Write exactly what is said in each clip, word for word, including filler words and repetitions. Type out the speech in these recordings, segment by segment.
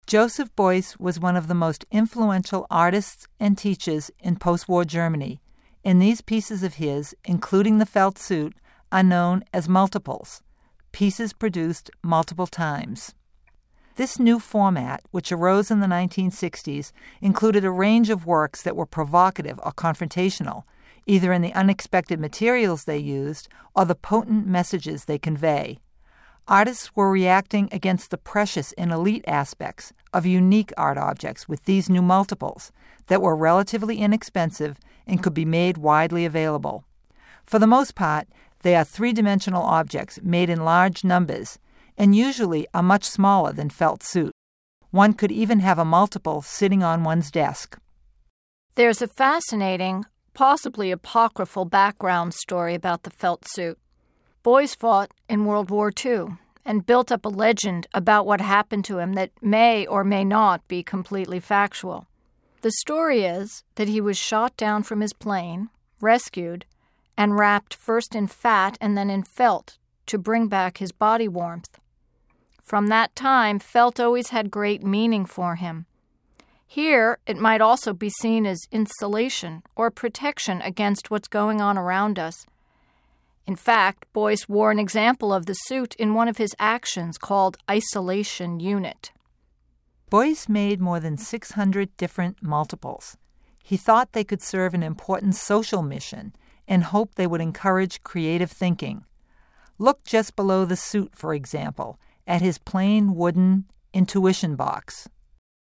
Joseph Beuys was one of the most influential artists and teachers in post-war Germany, and these pieces of his, including the felt suit, are known as multiples, pieces produced multiple times. This new format, which arose in the nineteen sixties, included a range of works that were provocative or confrontational, either in the unexpected materials they used or the potent messages they convey. Artists were reacting against the precious and elite aspects of unique art objects with these new multiples that were relatively inexpensive and could be made widely available. For the most part, they are three-dimensional objects made in large numbers and usually are much smaller than felt suit. One could even have a multiple sitting on one's desk. There's a fascinating, possibly apocryphal background story about the felt suit. Beuys fought in World War Two and built up a legend about what happened to him that may or may not be completely factual. The story is that he was shot down from his plane, rescued, and wrapped first in fat and then in felt to bring back his body warmth. From that time, felt always had great meaning for him. Here, it might also be seen as insulation or protection against what's going on around us. In fact, Beuys wore an example of the suit in one of his actions called Isolation Unit. Beuys made more than six hundred different multiples. He thought they could serve an important social mission and hoped they would encourage creative thinking. Look just below the suit, for example, at his plain wooden intuition box.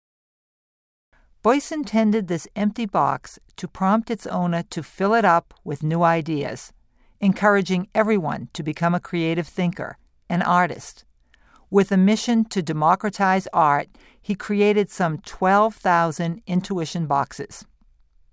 Beuys intended this empty box to prompt its owner to fill it up with new ideas, encouraging everyone to become a creative thinker, an artist. With a mission to democratize art, he created some twelve thousand intuition boxes.